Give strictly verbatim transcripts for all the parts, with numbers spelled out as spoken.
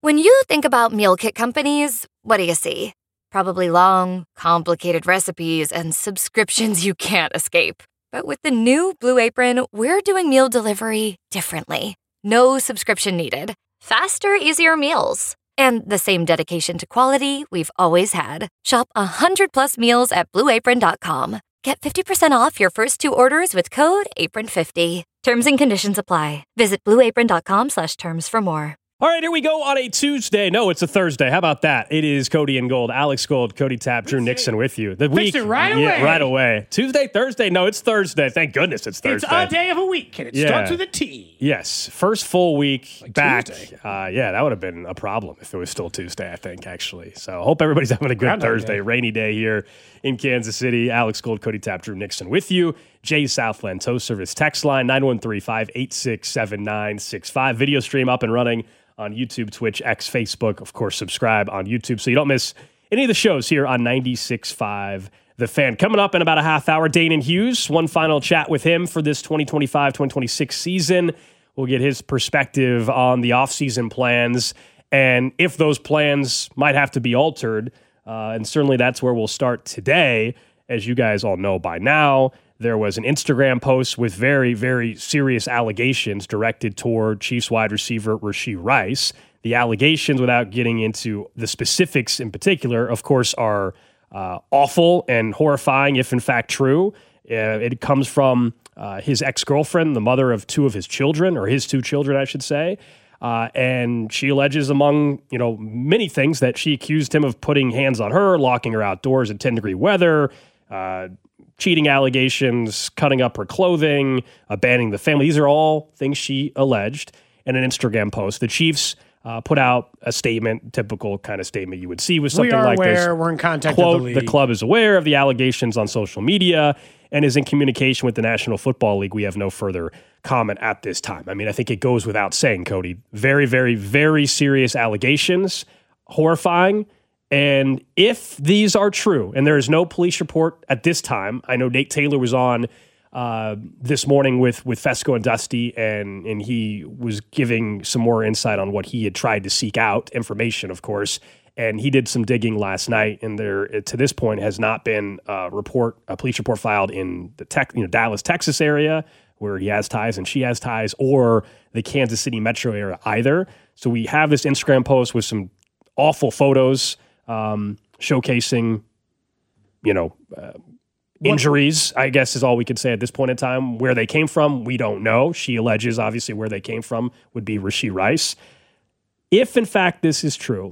When you think about meal kit companies, what do you see? Probably long, complicated recipes and subscriptions you can't escape. But with the new Blue Apron, we're doing meal delivery differently. No subscription needed. Faster, easier meals. And the same dedication to quality we've always had. Shop one hundred plus meals at blue apron dot com. Get fifty percent off your first two orders with code apron fifty. Terms and conditions apply. Visit blue apron dot com slash terms for more. All right, here we go on a Tuesday. No, it's a Thursday. How about that? It is Cody and Gold. Alex Gold, Cody Tapp, Drew Nixon with you. The week, it right yeah, away. right away. Tuesday, Thursday. No, it's Thursday. Thank goodness it's Thursday. It's a day of a week, and it Yeah. starts with a T. Yes, first full week Like back. Tuesday. Uh, yeah, that would have been a problem if it was still Tuesday, I think, actually. So hope everybody's having a good Groundhog Thursday. Day. Rainy day here in Kansas City. Alex Gold, Cody Tapp, Drew Nixon with you. Jay Southland, Tow Service text line nine one three, five eight six, seven nine six five. Video stream up and running on YouTube, Twitch, X, Facebook. Of course, subscribe on YouTube so you don't miss any of the shows here on ninety-six point five The Fan. Coming up in about a half hour, Danon Hughes. One final chat with him for this twenty twenty-five twenty twenty-six season. We'll get his perspective on the offseason plans and if those plans might have to be altered. Uh, and certainly that's where we'll start today. As you guys all know by now, there was an Instagram post with very, very serious allegations directed toward Chiefs wide receiver Rashee Rice. The allegations, without getting into the specifics in particular, of course, are uh, awful and horrifying if in fact true. Uh, it comes from uh, his ex-girlfriend, the mother of two of his children, or his two children, I should say. Uh, and she alleges, among you know many things, that she accused him of putting hands on her, locking her outdoors in ten-degree weather, uh, cheating allegations, cutting up her clothing, abandoning the family. These are all things she alleged in an Instagram post. The Chiefs uh, put out a statement, typical kind of statement you would see with something we are like aware, this. We're in contact Quote, with the the league. club is aware of the allegations on social media and is in communication with the National Football League. We have no further comment at this time. I mean, I think it goes without saying, Cody. Very, very, very serious allegations, horrifying. And if these are true, and there is no police report at this time, I know Nate Taylor was on uh, this morning with with Fesco and Dusty, and and he was giving some more insight on what he had tried to seek out, information, of course. And he did some digging last night, and there, to this point, has not been a report, a police report filed in the tech, you know, Dallas, Texas area, where he has ties and she has ties, or the Kansas City metro area either. So we have this Instagram post with some awful photos um, showcasing, you know, uh, injuries, I guess is all we could say at this point in time. Where they came from, we don't know. She alleges, obviously, where they came from would be Rashee Rice. If, in fact, this is true,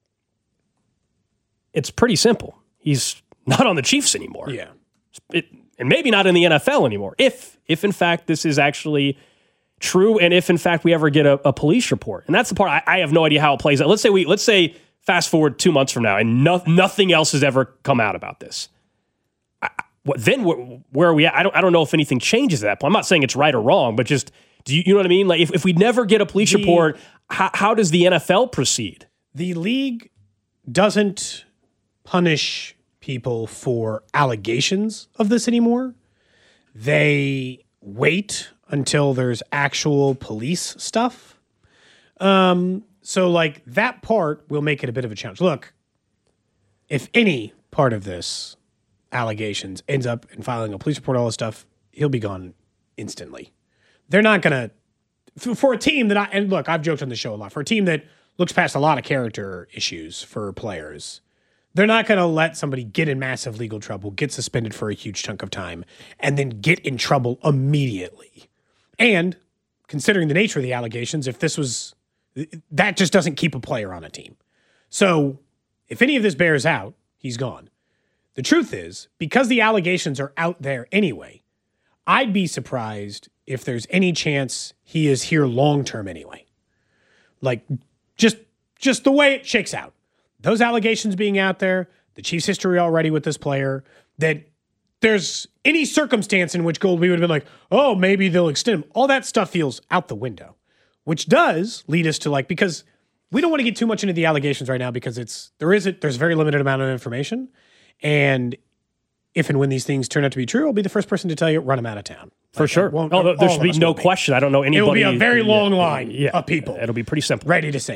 it's pretty simple. He's not on the Chiefs anymore. Yeah. It, and maybe not in the N F L anymore. If, if in fact, this is actually true, and if, in fact, we ever get a, a police report. And that's the part I, I have no idea how it plays out. Let's say we, let's say fast forward two months from now, and no, nothing else has ever come out about this. I, what, then where, where are we at? I don't, I don't know if anything changes at that point. I'm not saying it's right or wrong, but just, do you, you know what I mean? Like, if, if we never get a police The- report, how, how does the N F L proceed? The league doesn't punish people for allegations of this anymore. They wait until there's actual police stuff. Um, so, like, that part will make it a bit of a challenge. Look, if any part of this allegations ends up in filing a police report, all this stuff, he'll be gone instantly. They're not going to, for a team that I, and look, I've joked on the show a lot, for a team that looks past a lot of character issues for players, they're not going to let somebody get in massive legal trouble, get suspended for a huge chunk of time, and then get in trouble immediately. And considering the nature of the allegations, if this was, that just doesn't keep a player on a team. So if any of this bears out, he's gone. The truth is, because the allegations are out there anyway, I'd be surprised if there's any chance he is here long-term anyway. Like, just, just the way it shakes out. Those allegations being out there, the Chiefs' history already with this player, that there's any circumstance in which Gold, we would have been like, oh, maybe they'll extend him. All that stuff feels out the window, which does lead us to, like, because we don't want to get too much into the allegations right now because it's, there is a, there's a very limited amount of information. And if and when these things turn out to be true, I'll be the first person to tell you, run them out of town. For Like, sure. won't- Oh, there all should of be us no will be. question. I don't know anybody. It will be a very long yeah, line yeah, of people It'll be pretty simple. ready to say that.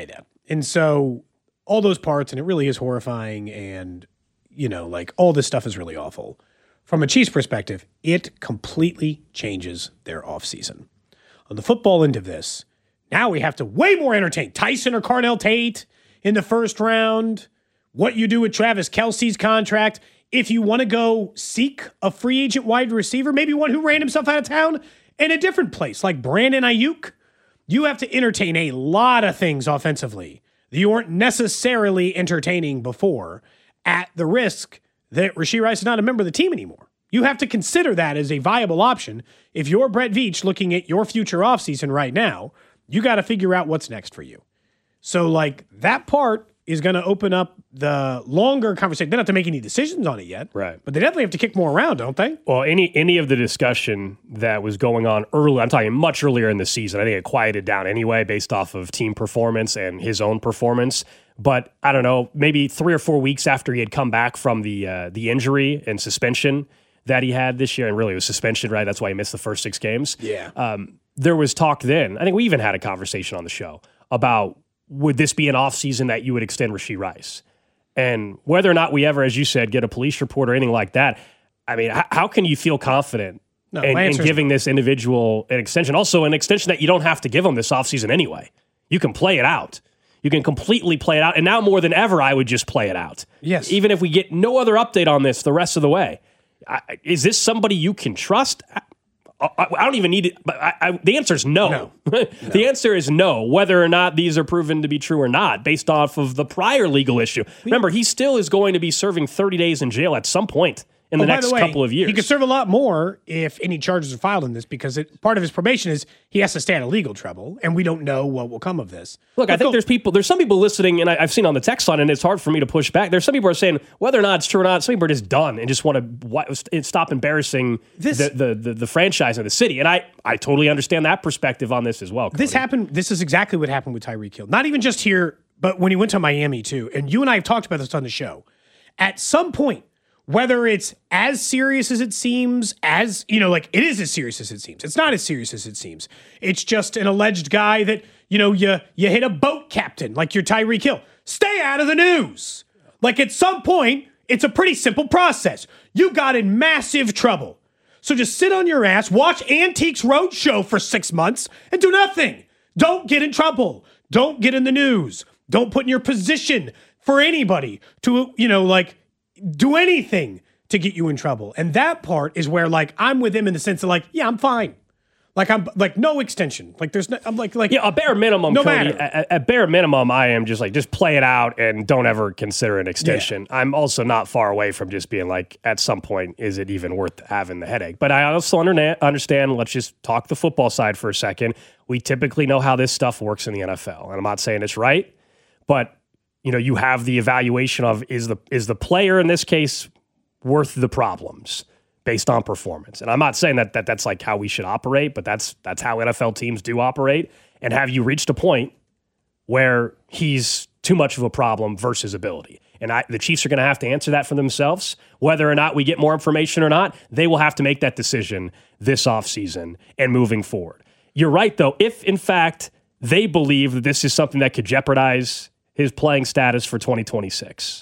And so all those parts, and it really is horrifying, and, you know, like all this stuff is really awful. From a Chiefs perspective, it completely changes their offseason. On the football end of this, now we have to way more entertain Tyson or Carnell Tate in the first round, what you do with Travis Kelce's contract. If you want to go seek a free agent wide receiver, maybe one who ran himself out of town in a different place, like Brandon Ayuk, you have to entertain a lot of things offensively that you weren't necessarily entertaining before, at the risk that Rashee Rice is not a member of the team anymore. You have to consider that as a viable option. If you're Brett Veach looking at your future offseason right now, you got to figure out what's next for you. So, like, that part is going to open up the longer conversation. They don't have to make any decisions on it yet. Right. But they definitely have to kick more around, don't they? Well, any any of the discussion that was going on early, I'm talking much earlier in the season, I think it quieted down anyway based off of team performance and his own performance. But I don't know, maybe three or four weeks after he had come back from the uh, the injury and suspension that he had this year, and really it was suspension, right? That's why he missed the first six games. Yeah. Um, there was talk then, I think we even had a conversation on the show about, would this be an offseason that you would extend Rashee Rice? And whether or not we ever, as you said, get a police report or anything like that, I mean, h- how can you feel confident no, in, in giving no. this individual an extension? Also, an extension that you don't have to give him this offseason anyway. You can play it out. You can completely play it out. And now more than ever, I would just play it out. Yes. Even if we get no other update on this the rest of the way. I, is this somebody you can trust? I, I, I don't even need it. But I, I, the answer is no. No. The no. answer is no, whether or not these are proven to be true or not, based off of the prior legal issue. Remember, he still is going to be serving thirty days in jail at some point in the oh, by next the way, couple of years. He could serve a lot more if any charges are filed in this, because it, part of his probation is he has to stay out of legal trouble, and we don't know what will come of this. Look, Let's I think go. there's people, there's some people listening, and I, I've seen on the text line, and it's hard for me to push back. There's some people who are saying whether or not it's true or not, some people are just done and just want to stop embarrassing This- the, the, the, the franchise and the city. And I, I totally understand that perspective on this as well. Cody. This happened. This is exactly what happened with Tyreek Hill. Not even just here, but when he went to Miami too. And you and I have talked about this on the show. At some point, whether it's as serious as it seems, as, you know, like it is as serious as it seems. It's not as serious as it seems. It's just an alleged guy that, you know, you you hit a boat captain like you're Tyreek Hill. Stay out of the news. Like at some point, it's a pretty simple process. You got in massive trouble. So just sit on your ass, watch Antiques Roadshow for six months, and do nothing. Don't get in trouble. Don't get in the news. Don't put in your position for anybody to, you know, like, do anything to get you in trouble. And that part is where, like, I'm with him in the sense of, like, yeah, I'm fine. Like, I'm, like, no extension. Like, there's no, I'm like, like, yeah, a bare minimum, no Cody, matter. at, at bare minimum, I am just like, just play it out and don't ever consider an extension. Yeah. I'm also not far away from just being like, at some point, is it even worth having the headache? But I also under- understand, let's just talk the football side for a second. We typically know how this stuff works in the N F L. And I'm not saying it's right, but you know, you have the evaluation of is the is the player in this case worth the problems based on performance. And I'm not saying that, that that's like how we should operate, but that's that's how N F L teams do operate. And have you reached a point where he's too much of a problem versus ability? And I, the Chiefs are going to have to answer that for themselves. Whether or not we get more information or not, they will have to make that decision this offseason and moving forward. You're right, though. If, in fact, they believe that this is something that could jeopardize his playing status for twenty twenty-six,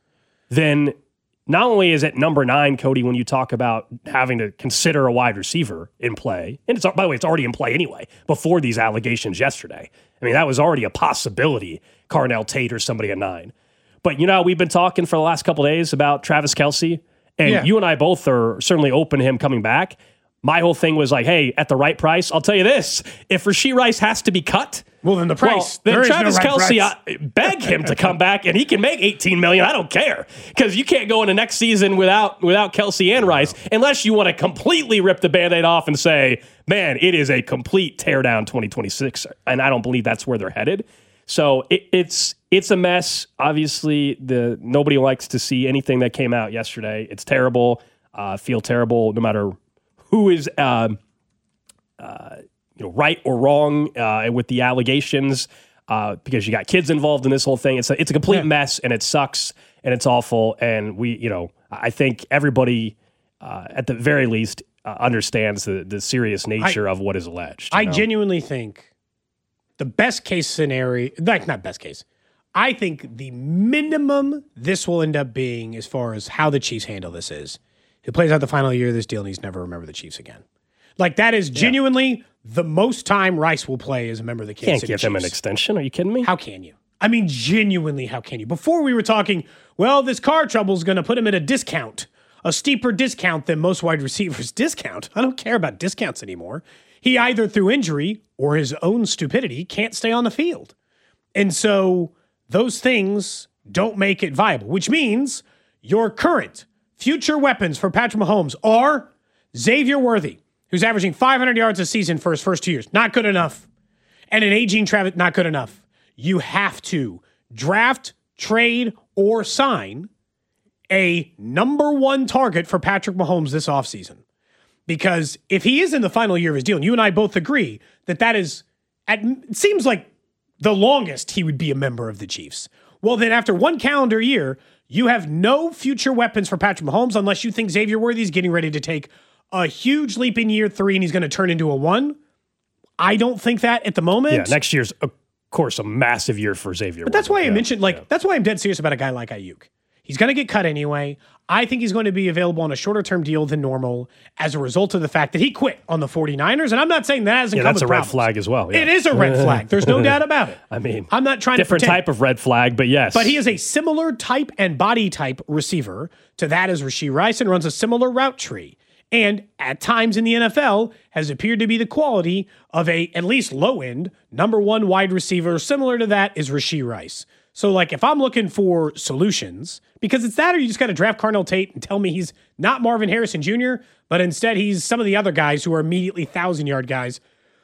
then not only is it number nine, Cody, when you talk about having to consider a wide receiver in play, and it's, by the way, it's already in play anyway, before these allegations yesterday. I mean, that was already a possibility, Carnell Tate or somebody at nine. But, you know, we've been talking for the last couple of days about Travis Kelce, and yeah. you and I both are certainly open to him coming back. My whole thing was like, hey, at the right price, I'll tell you this, if Rashee Rice has to be cut, well, then the price. Well, then there Travis is no right Kelce, price. I, beg him to come back, and he can make eighteen million dollars. I don't care, because you can't go into next season without without Kelce and Rice, unless you want to completely rip the Band-Aid off and say, man, it is a complete teardown twenty twenty-six, and I don't believe that's where they're headed. So it, it's it's a mess. Obviously, the nobody likes to see anything that came out yesterday. It's terrible. Uh, feel terrible no matter who is uh, uh, you know, right or wrong uh, with the allegations, uh, because you got kids involved in this whole thing. It's a, it's a complete yeah. mess, and it sucks, and it's awful. And we, you know, I think everybody, uh, at the very least, uh, understands the the serious nature I, of what is alleged. I know? genuinely think the best case scenario, like not best case, I think the minimum this will end up being as far as how the Chiefs handle this is, he plays out the final year of this deal and he's never remember the Chiefs again. Like, that is genuinely yeah. the most time Rice will play as a member of the Kansas Can't City give Chiefs. him an extension. Are you kidding me? How can you? I mean, genuinely, how can you? Before we were talking, well, this car trouble is going to put him at a discount, a steeper discount than most wide receivers discount. I don't care about discounts anymore. He either through injury or his own stupidity can't stay on the field. And so those things don't make it viable, which means your current future weapons for Patrick Mahomes are Xavier Worthy, who's averaging five hundred yards a season for his first two years. Not good enough. And an aging Travis, not good enough. You have to draft, trade, or sign a number one target for Patrick Mahomes this offseason. Because if he is in the final year of his deal, and you and I both agree that that is, at, it seems like the longest he would be a member of the Chiefs. Well, then after one calendar year, you have no future weapons for Patrick Mahomes unless you think Xavier Worthy is getting ready to take a huge leap in year three and he's going to turn into a one. I don't think that at the moment. Yeah, next year's, of course, a massive year for Xavier. But that's why yeah. I mentioned, like, yeah. that's why I'm dead serious about a guy like Ayuk. He's going to get cut anyway. I think he's going to be available on a shorter-term deal than normal as a result of the fact that he quit on the 49ers. And I'm not saying that hasn't yeah, come that's with a red problems. flag as well. Yeah. It is a red flag. There's no doubt about it. I mean, I'm not trying different to pretend. type of red flag, but yes. But he is a similar type and body type receiver to that as Rashee Rice and runs a similar route tree. And at times in the N F L has appeared to be the quality of a, at least low-end, number one wide receiver. Similar to that is Rashee Rice. So, like, if I'm looking for solutions, because it's that or you just got to draft Carnell Tate and tell me he's not Marvin Harrison Junior, but instead he's some of the other guys who are immediately one thousand-yard guys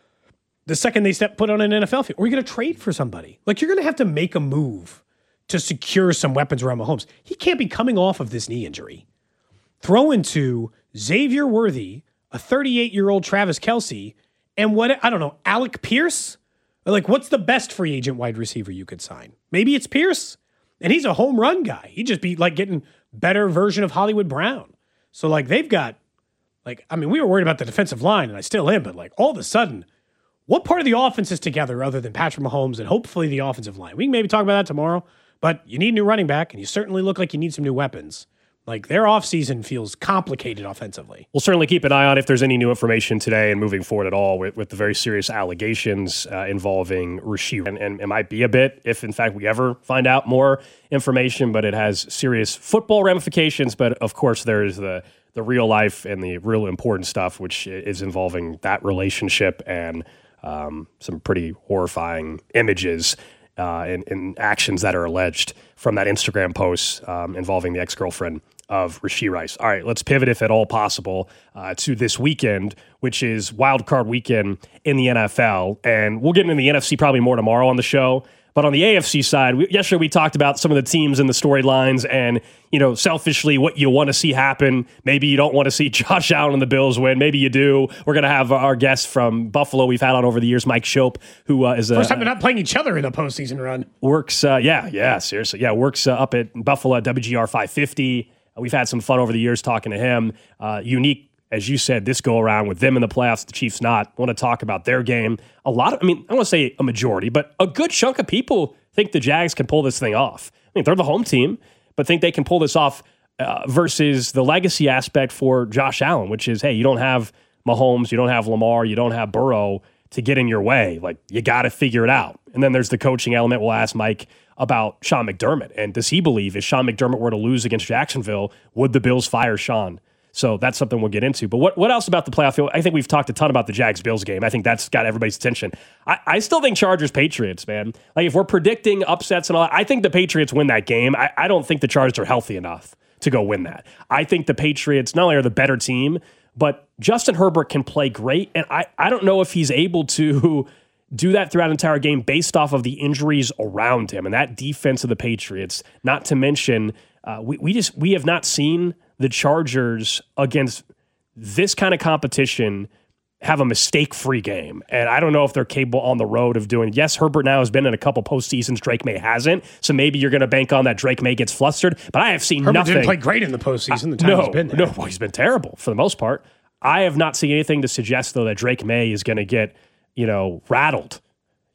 the second they step put on an N F L field. Or you're going to trade for somebody. Like, you're going to have to make a move to secure some weapons around Mahomes. He can't be coming off of this knee injury. Throw into Xavier Worthy, a thirty-eight-year-old Travis Kelce, and what, I don't know, Alec Pierce? Like, what's the best free agent wide receiver you could sign? Maybe it's Pierce, and he's a home run guy. He'd just be, like, getting better version of Hollywood Brown. So, like, they've got, like, I mean, we were worried about the defensive line, and I still am, but, like, all of a sudden, what part of the offense is together other than Patrick Mahomes and hopefully the offensive line? We can maybe talk about that tomorrow, but you need a new running back, and you certainly look like you need some new weapons. Like, their offseason feels complicated offensively. We'll certainly keep an eye on if there's any new information today and moving forward at all with, with the very serious allegations uh, involving Rashee. And, and it might be a bit if, in fact, we ever find out more information, but it has serious football ramifications. But, of course, there is the, the real life and the real important stuff, which is involving that relationship and um, some pretty horrifying images uh, and, and actions that are alleged from that Instagram post um, involving the ex-girlfriend of Rashee Rice. All right, let's pivot, if at all possible, uh, to this weekend, which is wild card weekend in the N F L. And we'll get into the N F C probably more tomorrow on the show. But on the A F C side, we, yesterday we talked about some of the teams and the storylines and, you know, selfishly what you want to see happen. Maybe you don't want to see Josh Allen and the Bills win. Maybe you do. We're going to have our guest from Buffalo we've had on over the years, Mike Shope, who uh, is a... First time they're not playing each other in a postseason run. Works, uh, yeah, yeah, seriously. Yeah, works uh, up at Buffalo at W G R five fifty. We've had some fun over the years talking to him. Uh, unique, as you said, this go around with them in the playoffs, the Chiefs not. Want to talk about their game. A lot of, I mean, I don't want to say a majority, but a good chunk of people think the Jags can pull this thing off. I mean, they're the home team, but think they can pull this off uh, versus the legacy aspect for Josh Allen, which is, hey, you don't have Mahomes, you don't have Lamar, you don't have Burrow to get in your way. Like, you got to figure it out. And then there's the coaching element. We'll ask Mike about Sean McDermott. And does he believe if Sean McDermott were to lose against Jacksonville, would the Bills fire Sean? So that's something we'll get into. But what, what else about the playoff field? I think we've talked a ton about the Jags-Bills game. I think that's got everybody's attention. I, I still think Chargers-Patriots, man. Like, if we're predicting upsets and all that, I think the Patriots win that game. I, I don't think the Chargers are healthy enough to go win that. I think the Patriots not only are the better team, but Justin Herbert can play great. And I, I don't know if he's able to do that throughout an entire game based off of the injuries around him and that defense of the Patriots. Not to mention, uh, we, we just we have not seen the Chargers against this kind of competition have a mistake-free game. And I don't know if they're capable on the road of doing it. Yes, Herbert now has been in a couple postseasons. Drake May hasn't. So maybe you're going to bank on that Drake May gets flustered. But I have seen Herbert nothing. didn't play great in the postseason. The time no, he's been there. No, well, he's been terrible for the most part. I have not seen anything to suggest, though, that Drake May is going to get, you know, rattled,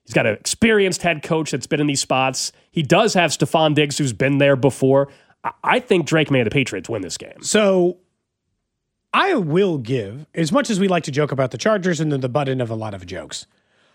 He's got an experienced head coach that's been in these spots. He does have Stephon Diggs, who's been there before. I, I think Drake May and the Patriots win this game. So I will give, as much as we like to joke about the Chargers and the butt end of a lot of jokes,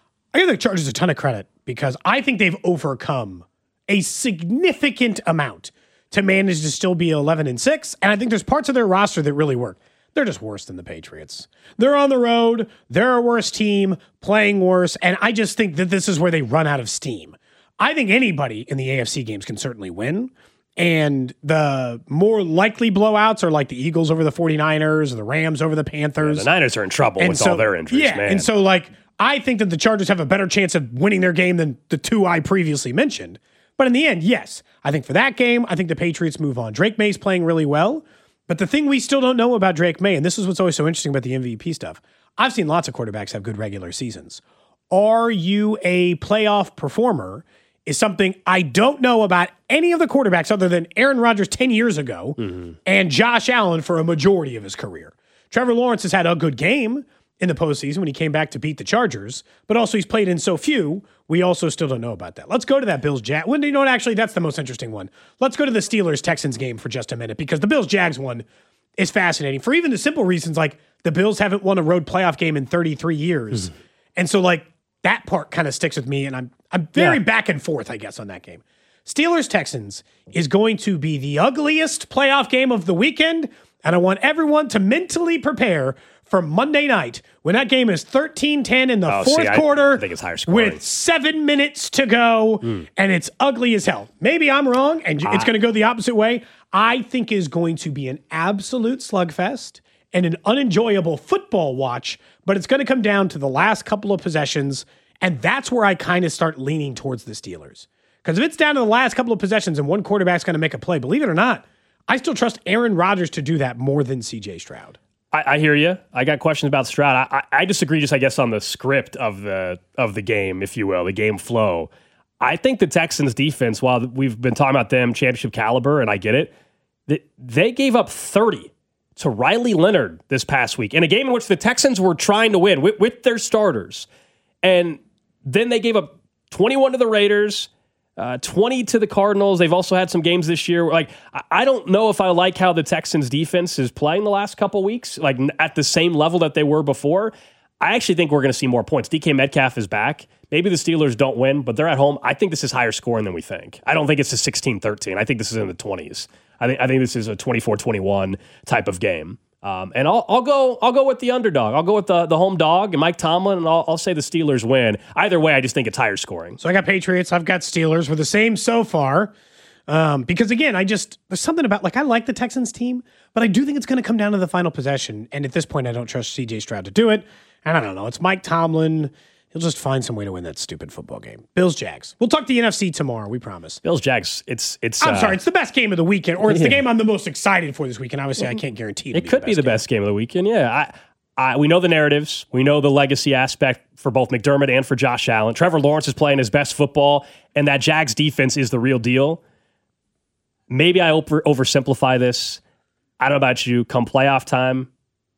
I give the Chargers a ton of credit because I think they've overcome a significant amount to manage to still be eleven and six. And I think there's parts of their roster that really work. They're just worse than the Patriots. They're on the road. They're a worse team, playing worse. And I just think that this is where they run out of steam. I think anybody in the A F C games can certainly win. And the more likely blowouts are like the Eagles over the 49ers or the Rams over the Panthers. Yeah, the Niners are in trouble and with so, all their injuries, yeah, man. And so, like, I think that the Chargers have a better chance of winning their game than the two I previously mentioned. But in the end, yes, I think for that game, I think the Patriots move on. Drake May's playing really well. But the thing we still don't know about Drake May, and this is what's always so interesting about the M V P stuff, I've seen lots of quarterbacks have good regular seasons. Are you a playoff performer is something I don't know about any of the quarterbacks other than Aaron Rodgers ten years ago mm-hmm. and Josh Allen for a majority of his career. Trevor Lawrence has had a good game in the postseason when he came back to beat the Chargers, but also he's played in so few, we also still don't know about that. Let's go to that Bills-Jags. Well, you know what? Actually, that's the most interesting one. Let's go to the Steelers-Texans game for just a minute because the Bills-Jags one is fascinating for even the simple reasons like the Bills haven't won a road playoff game in thirty-three years. Mm-hmm. And so, like, that part kind of sticks with me, and I'm I'm very yeah. back and forth, I guess, on that game. Steelers-Texans is going to be the ugliest playoff game of the weekend, and I want everyone to mentally prepare for Monday night when that game is thirteen ten in the oh, fourth see, quarter I, I think it's higher scoring. With seven minutes to go, mm. and it's ugly as hell. Maybe I'm wrong, and uh, it's going to go the opposite way. I think is going to be an absolute slugfest and an unenjoyable football watch, but it's going to come down to the last couple of possessions, and that's where I kind of start leaning towards the Steelers. Because if it's down to the last couple of possessions and one quarterback's going to make a play, believe it or not, I still trust Aaron Rodgers to do that more than C J Stroud. I, I hear you. I got questions about Stroud. I, I disagree just, I guess, on the script of the of the game, if you will, the game flow. I think the Texans defense, while we've been talking about them championship caliber, and I get it, they, they gave up thirty to Riley Leonard this past week in a game in which the Texans were trying to win with, with their starters. And then they gave up twenty-one to the Raiders, uh, twenty to the Cardinals. They've also had some games this year. Like, I don't know if I like how the Texans defense is playing the last couple weeks, like at the same level that they were before. I actually think we're going to see more points. D K Metcalf is back. Maybe the Steelers don't win, but they're at home. I think this is higher scoring than we think. I don't think it's a sixteen thirteen. I think this is in the twenties. I think I think this is a twenty-four twenty-one type of game. Um, and I'll I'll go I'll go with the underdog. I'll go with the, the home dog and Mike Tomlin, and I'll, I'll say the Steelers win. Either way, I just think it's higher scoring. So I got Patriots. I've got Steelers. We're the same so far. Um, because again, I just there's something about like I like the Texans team, but I do think it's going to come down to the final possession. And at this point, I don't trust C J Stroud to do it. And I don't know. It's Mike Tomlin. He'll just find some way to win that stupid football game. Bills-Jags. We'll talk the N F C tomorrow. We promise. Bills-Jags. It's it's. I'm uh, sorry. It's the best game of the weekend, or it's yeah. the game I'm the most excited for this weekend. Obviously, I can't guarantee it. It be could the be the game. best game of the weekend. Yeah. I, I we know the narratives. We know the legacy aspect for both McDermott and for Josh Allen. Trevor Lawrence is playing his best football, and that Jags defense is the real deal. Maybe I over, oversimplify this. I don't know about you. Come playoff time,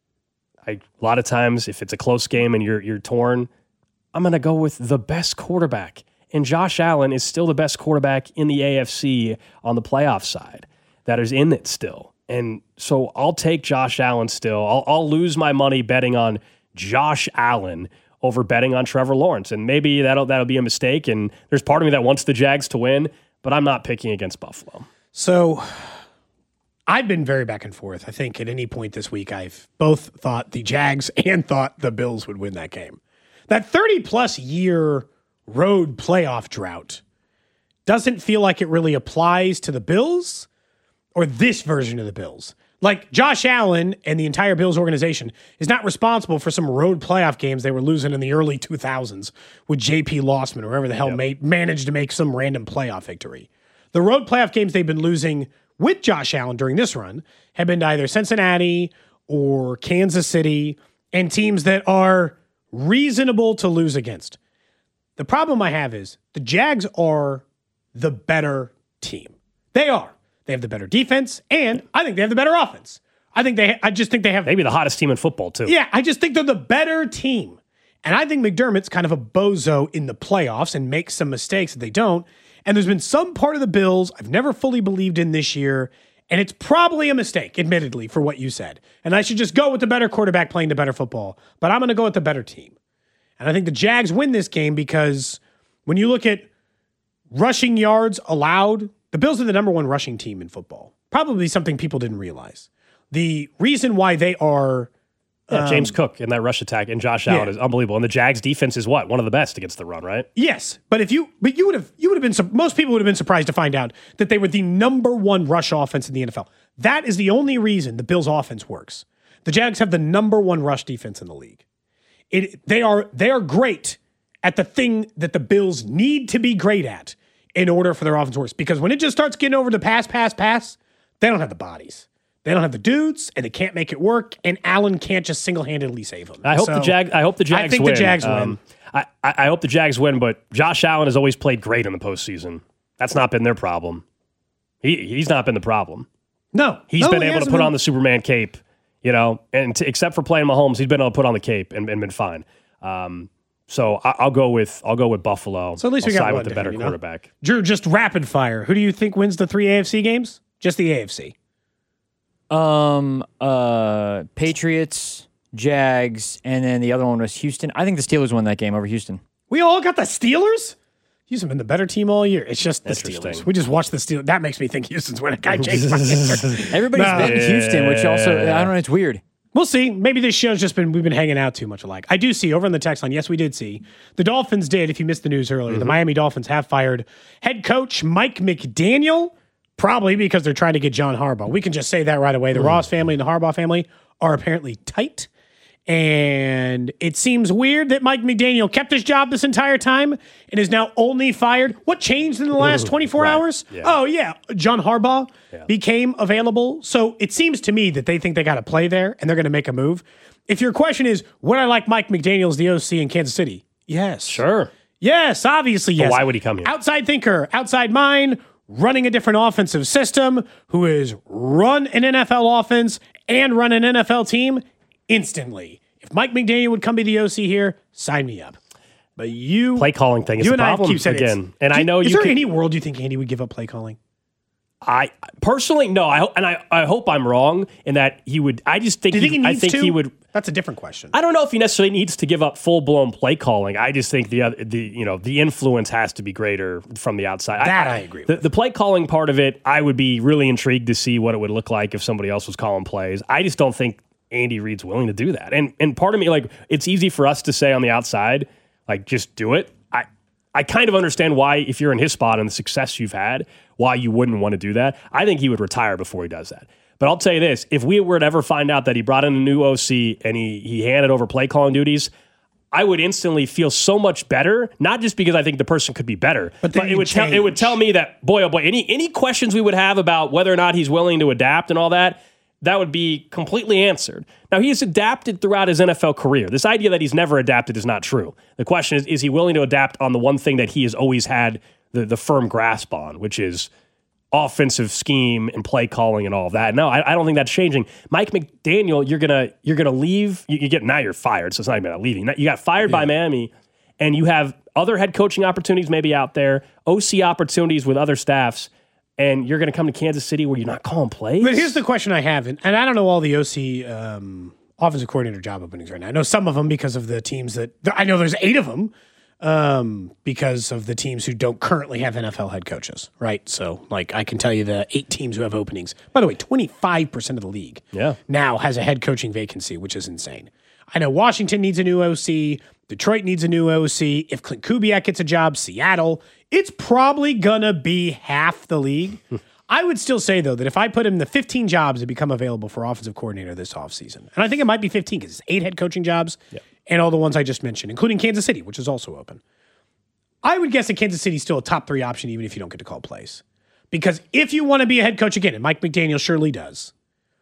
I, a lot of times if it's a close game and you're you're torn, I'm going to go with the best quarterback. And Josh Allen is still the best quarterback in the A F C on the playoff side that is in it still. And so I'll take Josh Allen still. I'll, I'll lose my money betting on Josh Allen over betting on Trevor Lawrence. And maybe that'll that'll be a mistake. And there's part of me that wants the Jags to win, but I'm not picking against Buffalo. So I've been very back and forth. I think at any point this week, I've both thought the Jags and thought the Bills would win that game. That thirty-plus year road playoff drought doesn't feel like it really applies to the Bills or this version of the Bills. Like Josh Allen and the entire Bills organization is not responsible for some road playoff games they were losing in the early two thousands with J P Lossman or whoever the hell yep. made, managed to make some random playoff victory. The road playoff games they've been losing with Josh Allen during this run have been to either Cincinnati or Kansas City and teams that are reasonable to lose against. The problem I have is the Jags are the better team. They are. They have the better defense, and I think they have the better offense. I think they. I just think they have maybe the hottest team in football too. Yeah, I just think they're the better team. And I think McDermott's kind of a bozo in the playoffs and makes some mistakes that they don't. And there's been some part of the Bills I've never fully believed in this year. And it's probably a mistake, admittedly, for what you said. And I should just go with the better quarterback playing the better football. But I'm going to go with the better team. And I think the Jags win this game because when you look at rushing yards allowed, the Bills are the number one rushing team in football. Probably something people didn't realize. The reason why they are... Yeah, James um, Cook in that rush attack and Josh Allen yeah. is unbelievable. And the Jags defense is what? One of the best against the run, right? Yes, but if you but you would have you would have been most people would have been surprised to find out that they were the number one rush offense in the N F L. That is the only reason the Bills offense works. The Jags have the number one rush defense in the league. It they are they are great at the thing that the Bills need to be great at in order for their offense to work. Because when it just starts getting over to pass, pass, pass, they don't have the bodies. They don't have the dudes, and they can't make it work. And Allen can't just single-handedly save them. I hope so, the Jag. I hope the Jags. I think win. the Jags win. Um, I, I hope the Jags win, but Josh Allen has always played great in the postseason. That's not been their problem. He he's not been the problem. No, he's no, been he able to hasn't put been. on the Superman cape, you know, and to, except for playing Mahomes, he's been able to put on the cape and, and been fine. Um, so I, I'll go with I'll go with Buffalo. So at least I'll we got side one with the down, better you know? quarterback. Drew, just rapid fire. Who do you think wins the three A F C games? Just the A F C. Um, uh, Patriots, Jags, and then the other one was Houston. I think the Steelers won that game over Houston. We all got the Steelers? Houston been the better team all year. It's just the Interesting. Steelers. We just watched the Steelers. That makes me think Houston's winning. I changed my answer. Everybody's No. betting Houston, which also, I don't know, it's weird. We'll see. Maybe this show's just been, we've been hanging out too much alike. I do see over on the text line, yes, we did see. The Dolphins did, if you missed the news earlier, Mm-hmm. the Miami Dolphins have fired head coach Mike McDaniel, probably because they're trying to get John Harbaugh. We can just say that right away. The Ross family and the Harbaugh family are apparently tight. And it seems weird that Mike McDaniel kept his job this entire time and is now only fired. What changed in the last twenty-four Right. hours? Yeah. Oh, yeah. John Harbaugh Yeah. became available. So it seems to me that they think they got to play there and they're going to make a move. If your question is, would I like Mike McDaniel as the O C in Kansas City? Yes. Sure. Yes, obviously, yes. why would he come here? Outside thinker, outside mind, running a different offensive system, who has run an N F L offense and run an N F L team instantly. If Mike McDaniel would come be the O C here, sign me up. But you... Play calling thing is you a and problem I keep saying again. it's- And do- I know Is you there can- any world you think Andy would give up play calling? I personally no. I ho- and I, I hope I'm wrong in that he would. I just think Do you think he I needs think to? he would. That's a different question. I don't know if he necessarily needs to give up full blown play calling. I just think the other, the you know the influence has to be greater from the outside. That I agree The, with. the play calling part of it, I would be really intrigued to see what it would look like if somebody else was calling plays. I just don't think Andy Reid's willing to do that. And and part of me, like, it's easy for us to say on the outside, like, just do it. I I kind of understand why, if you're in his spot and the success you've had, why you wouldn't want to do that. I think he would retire before he does that. But I'll tell you this, if we were to ever find out that he brought in a new O C and he he handed over play calling duties, I would instantly feel so much better, not just because I think the person could be better, But but, then it you would tell it would change. tell me that, boy, oh boy, any any questions we would have about whether or not he's willing to adapt and all that, that would be completely answered. Now, he has adapted throughout his N F L career. This idea that he's never adapted is not true. The question is, is he willing to adapt on the one thing that he has always had the, the firm grasp on, which is offensive scheme and play calling and all of that? No, I, I don't think that's changing. Mike McDaniel, you're gonna you're gonna leave. You, you get now you're fired, so it's not even about leaving. You got fired by Miami, and you have other head coaching opportunities maybe out there, O C opportunities with other staffs, and you're gonna come to Kansas City where you're not calling plays. But here's the question I have, and, and I don't know all the O C um, offensive coordinator job openings right now. I know some of them because of the teams that I know. There's eight of them um, because of the teams who don't currently have N F L head coaches, right? So, like, I can tell you the eight teams who have openings. By the way, twenty-five percent of the league Yeah. now has a head coaching vacancy, which is insane. I know Washington needs a new O C. Detroit needs a new O C. If Clint Kubiak gets a job, Seattle, it's probably going to be half the league. I would still say, though, that if I put him the fifteen jobs that become available for offensive coordinator this offseason, and I think it might be fifteen because it's eight head coaching jobs and all the ones I just mentioned, including Kansas City, which is also open. I would guess that Kansas City is still a top three option, even if you don't get to call plays. Because if you want to be a head coach again, and Mike McDaniel surely does,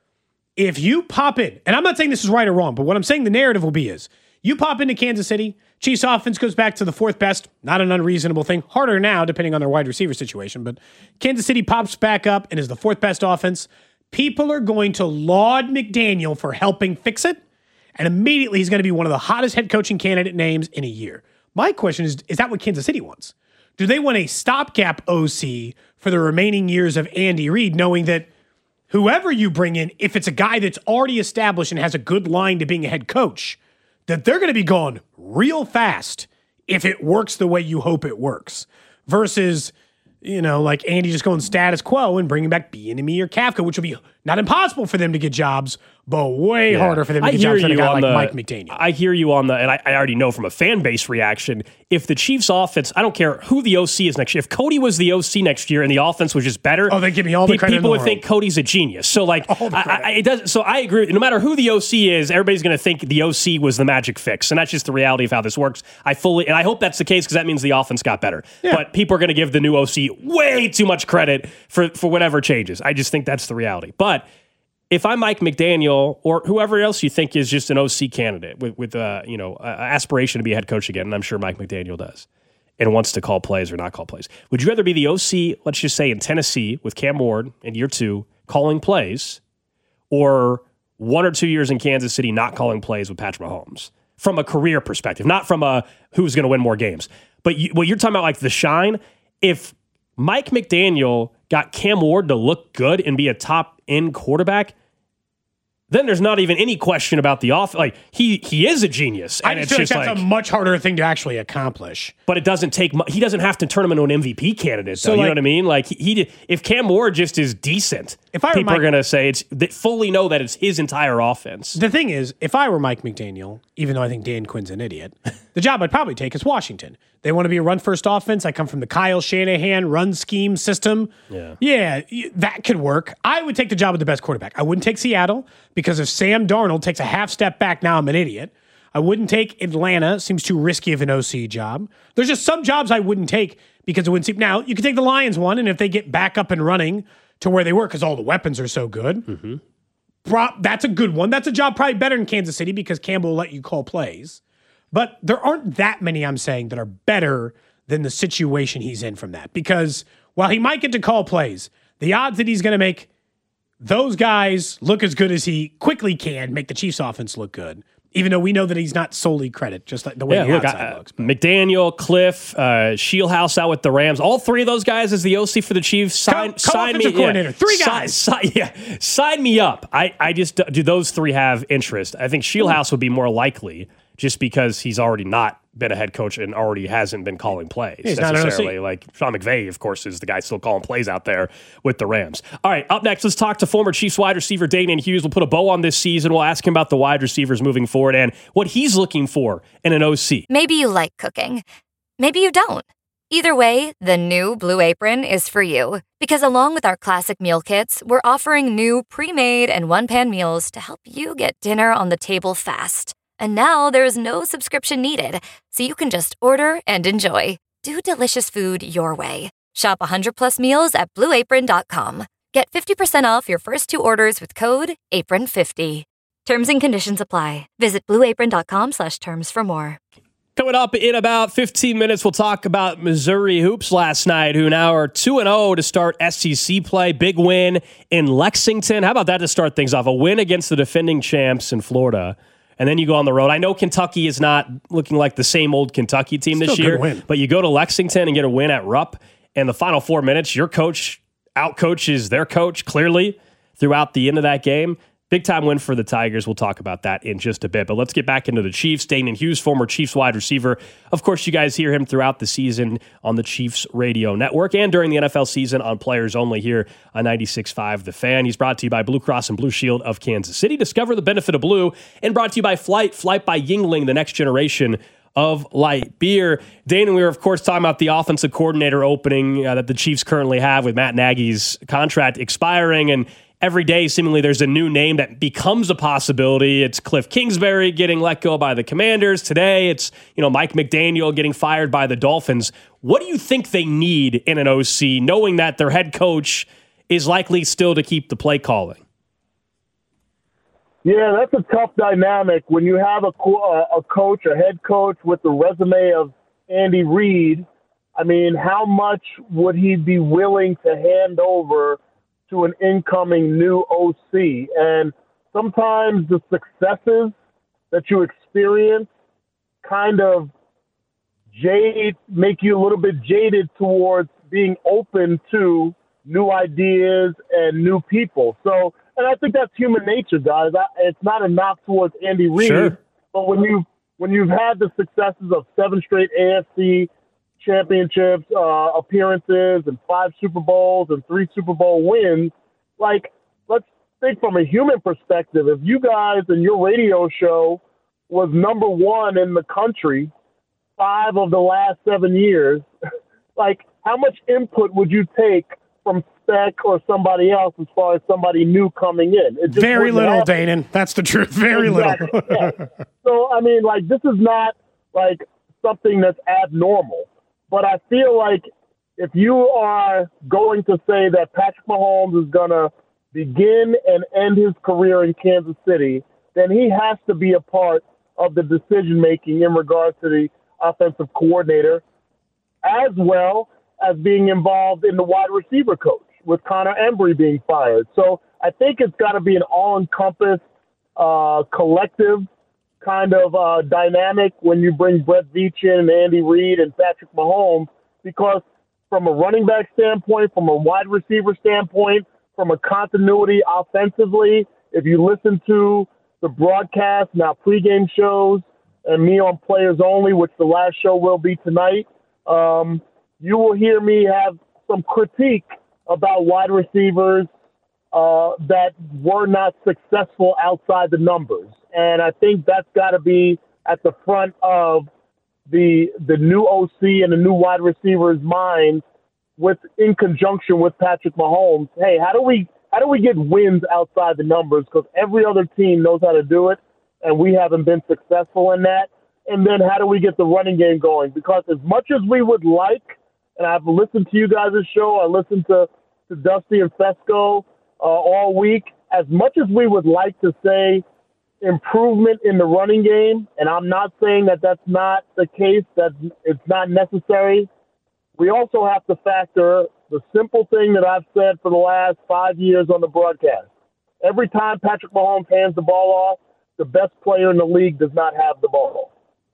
if you pop in, and I'm not saying this is right or wrong, but what I'm saying the narrative will be is, you pop into Kansas City, Chiefs offense goes back to the fourth best, not an unreasonable thing. Harder now, depending on their wide receiver situation, but Kansas City pops back up and is the fourth best offense. People are going to laud McDaniel for helping fix it, and immediately he's going to be one of the hottest head coaching candidate names in a year. My question is, is that what Kansas City wants? Do they want a stopgap O C for the remaining years of Andy Reid, knowing that whoever you bring in, if it's a guy that's already established and has a good line to being a head coach, that they're going to be gone real fast if it works the way you hope it works, versus, you know, like Andy just going status quo and bringing back Bieniemy or Kafka, which will be not impossible for them to get jobs, but way yeah. harder for them to I get jobs than a guy like the, Mike McDaniel. I hear you on the, and I, I already know from a fan base reaction, if the Chiefs offense, I don't care who the O C is next year, if Cody was the O C next year and the offense was just better, oh, they give me all the pe- credit people in the would world. think Cody's a genius. So like, I, I, it does. So I agree. No matter who the O C is, everybody's going to think the O C was the magic fix, and that's just the reality of how this works. I fully, and I hope that's the case because that means the offense got better. Yeah. But people are going to give the new O C way too much credit for for whatever changes. I just think that's the reality. But if I'm Mike McDaniel or whoever else you think is just an O C candidate with, with uh, you know, uh, aspiration to be a head coach again, and I'm sure Mike McDaniel does, and wants to call plays or not call plays, would you rather be the O C, let's just say in Tennessee with Cam Ward in year two, calling plays, or one or two years in Kansas City not calling plays with Patrick Mahomes? From a career perspective, not from a who's going to win more games. But you, what you're talking about, like the shine, if Mike McDaniel got Cam Ward to look good and be a top-end quarterback, then there's not even any question about the off. Like he he is a genius. I And just it's feel just like that's like, a much harder thing to actually accomplish. But it doesn't take. mu- He doesn't have to turn him into an M V P candidate. So, Though, you like- know what I mean? Like he, he did, if Cam Ward just is decent, If I were people Mike- are going to say it's they fully know that it's his entire offense. The thing is, if I were Mike McDaniel, even though I think Dan Quinn's an idiot, the job I'd probably take is Washington. They want to be a run-first offense. I come from the Kyle Shanahan run scheme system. Yeah. Yeah, y- that could work. I would take the job with the best quarterback. I wouldn't take Seattle because if Sam Darnold takes a half step back, now I'm an idiot. I wouldn't take Atlanta. Seems too risky of an O C job. There's just some jobs I wouldn't take because it wouldn't seem. Now, you could take the Lions one, and if they get back up and running to where they were because all the weapons are so good, Mm-hmm. pro- that's a good one. That's a job probably better than Kansas City because Campbell will let you call plays. But there aren't that many, I'm saying, that are better than the situation he's in from that. Because while he might get to call plays, the odds that he's going to make those guys look as good as he quickly can make the Chiefs offense look good, even though we know that he's not solely credit, just like the way Yeah, the look, outside I- looks. McDaniel, Cliff, uh, Shieldhouse out with the Rams. All three of those guys as the O C for the Chiefs. Sign, Co- sign me, co-offensive coordinator. Three Si- guys. si- yeah, sign me up. I, I just do those three have interest. I think Shieldhouse would be more likely just because he's already not been a head coach and already hasn't been calling plays He's not an O C. necessarily. Like Sean McVay, of course, is the guy still calling plays out there with the Rams. All right, up next, let's talk to former Chiefs wide receiver Damian Hughes. We'll put a bow on this season. We'll ask him about the wide receivers moving forward and what he's looking for in an O C. Maybe you like cooking. Maybe you don't. Either way, the new Blue Apron is for you. Because along with our classic meal kits, we're offering new pre-made and one-pan meals to help you get dinner on the table fast. And now there's no subscription needed, so you can just order and enjoy. Do delicious food your way. Shop one hundred plus meals at blue apron dot com. Get fifty percent off your first two orders with code apron fifty. Terms and conditions apply. Visit blue apron dot com slash terms for more. Coming up in about fifteen minutes, we'll talk about Missouri Hoops last night, who now are two and oh to start S E C play. Big win in Lexington. How about that to start things off? A win against the defending champs in Florida. And then you go on the road. I know Kentucky is not looking like the same old Kentucky team Still this a good year, win. but you go to Lexington and get a win at Rupp. And the final four minutes, your coach outcoaches their coach clearly throughout the end of that game. Big time win for the Tigers. We'll talk about that in just a bit. But let's get back into the Chiefs. Damian Hughes, former Chiefs wide receiver. Of course, you guys hear him throughout the season on the Chiefs radio network and during the N F L season on Players Only here on ninety-six point five The Fan. He's brought to you by Blue Cross and Blue Shield of Kansas City. Discover the benefit of blue. And brought to you by Flight. Flight by Yingling, the next generation of light beer. Dane, we were, of course, talking about the offensive coordinator opening uh, that the Chiefs currently have with Matt Nagy's contract expiring. And every day, seemingly, there's a new name that becomes a possibility. It's Cliff Kingsbury getting let go by the Commanders. Today, it's, you know, Mike McDaniel getting fired by the Dolphins. What do you think they need in an O C, knowing that their head coach is likely still to keep the play calling? Yeah, that's a tough dynamic when you have a, co- a coach, a head coach with the resume of Andy Reid. I mean, how much would he be willing to hand over to an incoming new O C? And sometimes the successes that you experience kind of jade, make you a little bit jaded towards being open to new ideas and new people. So, and I think that's human nature, guys. I, it's not a knock towards Andy Reid, Sure. but when you when you've had the successes of seven straight A F C championships uh, appearances and five Super Bowls and three Super Bowl wins, like, let's think from a human perspective. If you guys and your radio show was number one in the country five of the last seven years, like, how much input would you take from Spec or somebody else as far as somebody new coming in? It just Very little, happen. Danon. That's the truth. Very Exactly. little. Yeah. So, I mean, like, this is not, like, something that's abnormal. But I feel like if you are going to say that Patrick Mahomes is going to begin and end his career in Kansas City, then he has to be a part of the decision-making in regards to the offensive coordinator, as well as being involved in the wide receiver coach with Connor Embry being fired. So I think it's got to be an all-encompassed, uh, collective kind of uh, dynamic when you bring Brett Veach in and Andy Reid and Patrick Mahomes, because from a running back standpoint, from a wide receiver standpoint, from a continuity offensively, if you listen to the broadcast, now pregame shows, and me on Players Only, which the last show will be tonight, um, you will hear me have some critique about wide receivers uh, that were not successful outside the numbers. And I think that's got to be at the front of the the new O C and the new wide receivers' minds, with in conjunction with Patrick Mahomes. Hey, how do we how do we get wins outside the numbers? Because every other team knows how to do it, and we haven't been successful in that. And then how do we get the running game going? Because as much as we would like, and I've listened to you guys' show, I listened to, to Dusty and Fesco uh, all week, as much as we would like to say improvement in the running game, and I'm not saying that that's not the case, that it's not necessary, we also have to factor the simple thing that I've said for the last five years on the broadcast. Every time Patrick Mahomes hands the ball off, the best player in the league does not have the ball.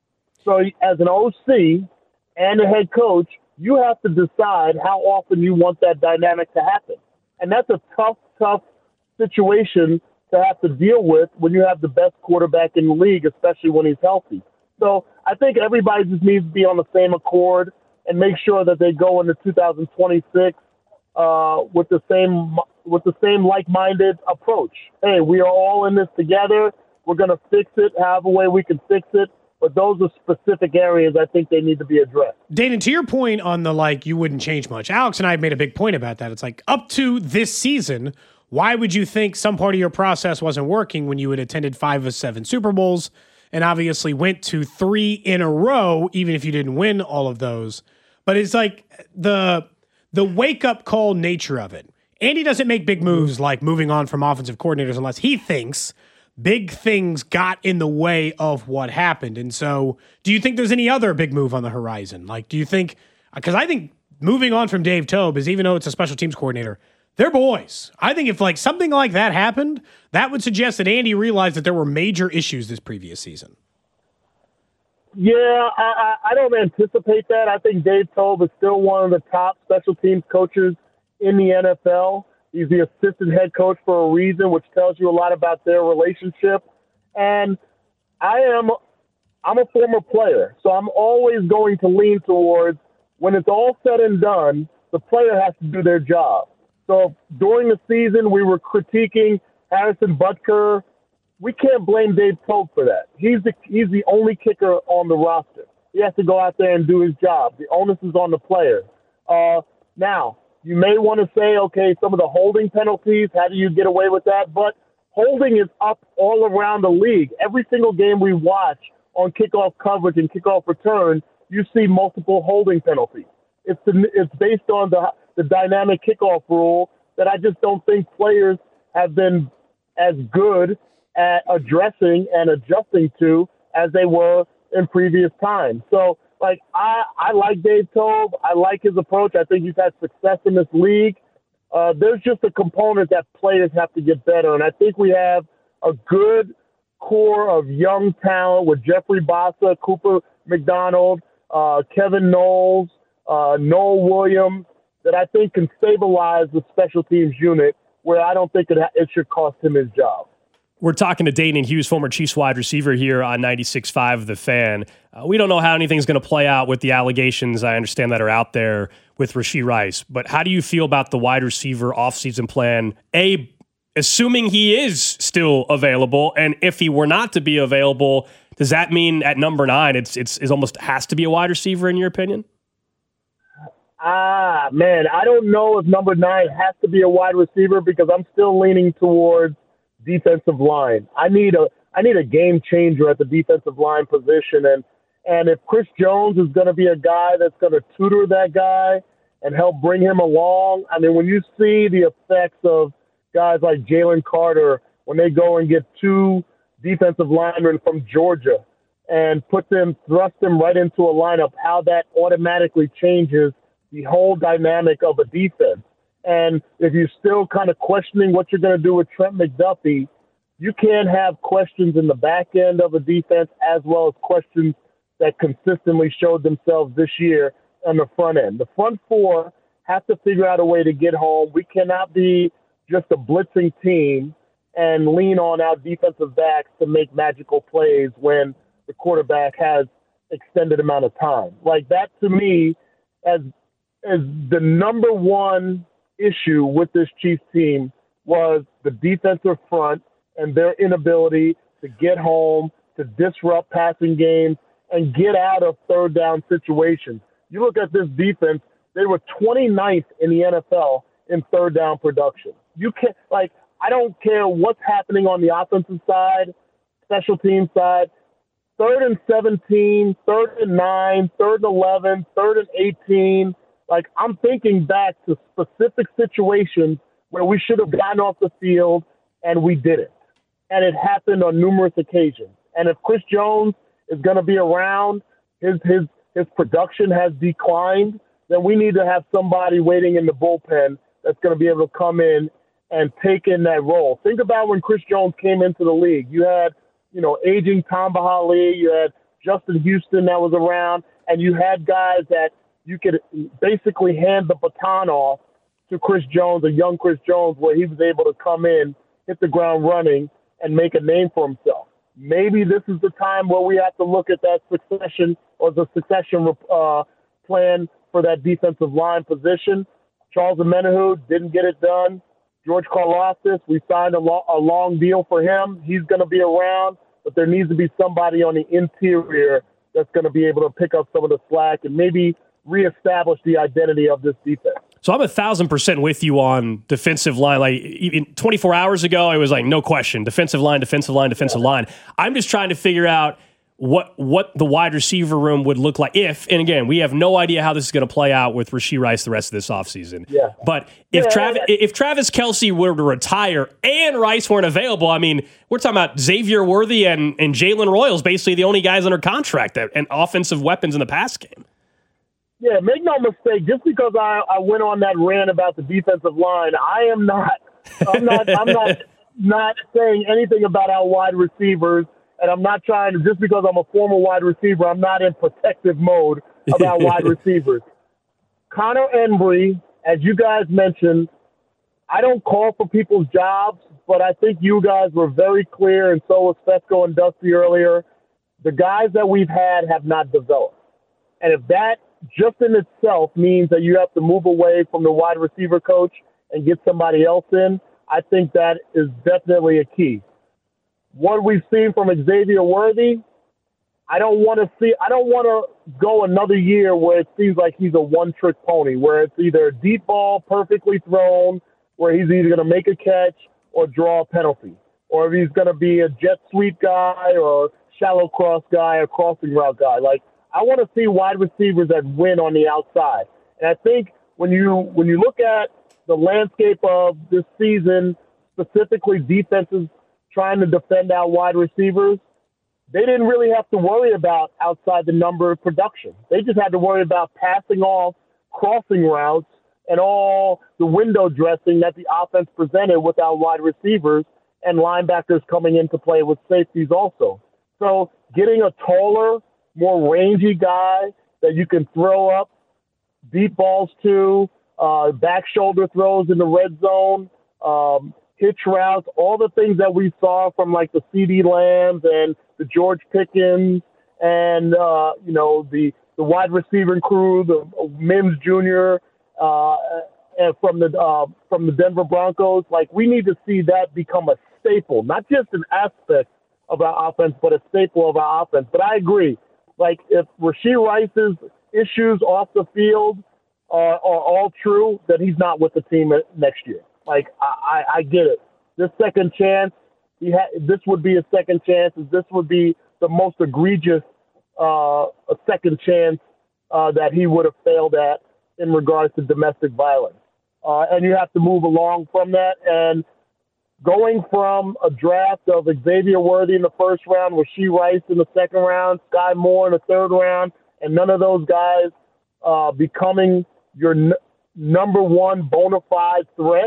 So as an O C and a head coach, you have to decide how often you want that dynamic to happen. And that's a tough, tough situation to have to deal with when you have the best quarterback in the league, especially when he's healthy. So I think everybody just needs to be on the same accord and make sure that they go into two thousand twenty-six uh, with the same with the same like-minded approach. Hey, we are all in this together. We're going to fix it however way we can fix it. But those are specific areas I think they need to be addressed. Danon, to your point on the, like, you wouldn't change much, Alex and I have made a big point about that. It's like, up to this season, why would you think some part of your process wasn't working when you had attended five of seven Super Bowls and obviously went to three in a row, even if you didn't win all of those? But it's like the the wake-up call nature of it. Andy doesn't make big moves like moving on from offensive coordinators unless he thinks big things got in the way of what happened. And so do you think there's any other big move on the horizon? Like, do you think, because I think moving on from Dave Toub is, even though it's a special teams coordinator, they're boys. I think if like something like that happened, that would suggest that Andy realized that there were major issues this previous season. Yeah, I, I, I don't anticipate that. I think Dave Toub is still one of the top special teams coaches in the N F L. He's the assistant head coach for a reason, which tells you a lot about their relationship. And I am, I'm a former player, so I'm always going to lean towards, when it's all said and done, the player has to do their job. So during the season, we were critiquing Harrison Butker. We can't blame Dave Toub for that. He's the he's the only kicker on the roster. He has to go out there and do his job. The onus is on the player. Uh, now, you may want to say, okay, some of the holding penalties, how do you get away with that? But holding is up all around the league. Every single game we watch on kickoff coverage and kickoff return, you see multiple holding penalties. It's the, it's based on the the dynamic kickoff rule that I just don't think players have been as good at addressing and adjusting to as they were in previous times. So, like, I, I like Dave Toub. I like his approach. I think he's had success in this league. Uh, there's just a component that players have to get better, and I think we have a good core of young talent with Jeffrey Bassa, Cooper McDonald, uh, Kevin Knowles, uh, Noel Williams, that I think can stabilize the special teams unit where I don't think it, ha- it should cost him his job. We're talking to Dayton Hughes, former Chiefs wide receiver here on ninety-six point five The Fan. Uh, we don't know how anything's going to play out with the allegations, I understand, that are out there with Rashee Rice. But how do you feel about the wide receiver offseason plan? A, assuming he is still available, and if he were not to be available, does that mean at number nine it's it's, it's almost has to be a wide receiver in your opinion? Ah, man, I don't know if number nine has to be a wide receiver because I'm still leaning towards defensive line. I need a I need a game changer at the defensive line position, and and if Chris Jones is going to be a guy that's going to tutor that guy and help bring him along, I mean, when you see the effects of guys like Jalen Carter when they go and get two defensive linemen from Georgia and put them, thrust them right into a lineup, how that automatically changes the whole dynamic of a defense. And if you're still kind of questioning what you're going to do with Trent McDuffie, you can't have questions in the back end of a defense as well as questions that consistently showed themselves this year on the front end. The front four have to figure out a way to get home. We cannot be just a blitzing team and lean on our defensive backs to make magical plays when the quarterback has extended amount of time. Like that, to me, as as the number one issue with this Chiefs team was the defensive front and their inability to get home, to disrupt passing games, and get out of third down situations. You look at this defense, they were twenty-ninth in the N F L in third down production. You can't, like, I don't care what's happening on the offensive side, special team side, third and seventeen, third and nine, third and eleven, third and eighteen. Like, I'm thinking back to specific situations where we should have gotten off the field and we didn't. And it happened on numerous occasions. And if Chris Jones is going to be around, his his his production has declined, then we need to have somebody waiting in the bullpen that's going to be able to come in and take in that role. Think about when Chris Jones came into the league. You had, you know, aging Tom Bahali, you had Justin Houston that was around, and you had guys that you could basically hand the baton off to Chris Jones, a young Chris Jones, where he was able to come in, hit the ground running, and make a name for himself. Maybe this is the time where we have to look at that succession or the succession uh, plan for that defensive line position. Charles Omenihu didn't get it done. George Karlaftis, we signed a, lo- a long deal for him. He's going to be around, but there needs to be somebody on the interior that's going to be able to pick up some of the slack and maybe reestablish the identity of this defense. So I'm a thousand percent with you on defensive line. Like even twenty-four hours ago, I was like, no question, defensive line, defensive line, defensive yeah. line. I'm just trying to figure out what what the wide receiver room would look like if, and again, we have no idea how this is going to play out with Rashee Rice the rest of this offseason. Yeah. But if, yeah, Travis, yeah. if Travis Kelce were to retire and Rice weren't available, I mean, we're talking about Xavier Worthy and, and Jalen Royals, basically the only guys under contract that, and offensive weapons in the pass game. Yeah, make no mistake. Just because I, I went on that rant about the defensive line, I am not. I'm not. I'm not. Not saying anything about our wide receivers, and I'm not trying to. Just because I'm a former wide receiver, I'm not in protective mode about wide receivers. Connor Embry, as you guys mentioned, I don't call for people's jobs, but I think you guys were very clear, and so was Fesco and Dusty earlier. The guys that we've had have not developed, and if that just in itself means that you have to move away from the wide receiver coach and get somebody else in, I think that is definitely a key. What we've seen from Xavier Worthy, I don't want to see, I don't want to go another year where it seems like he's a one-trick pony, where it's either a deep ball perfectly thrown, where he's either going to make a catch or draw a penalty, or if he's going to be a jet sweep guy or shallow cross guy or crossing route guy. Like, I want to see wide receivers that win on the outside. And I think when you when you look at the landscape of this season, specifically defenses trying to defend our wide receivers, they didn't really have to worry about outside the number production. They just had to worry about passing off crossing routes and all the window dressing that the offense presented with our wide receivers. and linebackers coming into play with safeties also. So getting a taller, more rangy guy that you can throw up deep balls to, uh, back shoulder throws in the red zone, um, hitch routes, all the things that we saw from like the CeeDee Lambs and the George Pickens and, uh, you know, the, the wide receiver crew, the uh, Mims Junior, uh, and from the uh, from the Denver Broncos. Like, we need to see that become a staple, not just an aspect of our offense, but a staple of our offense. But I agree. Like, if Rashee Rice's issues off the field are, are all true, then he's not with the team next year. Like, I, I, I get it. This second chance, he ha- this would be a second chance. This would be the most egregious uh, a second chance uh, that he would have failed at in regards to domestic violence. Uh, and you have to move along from that. And going from a draft of Xavier Worthy in the first round, Rashee Rice in the second round, Sky Moore in the third round, and none of those guys uh, becoming your n- number one bona fide threat.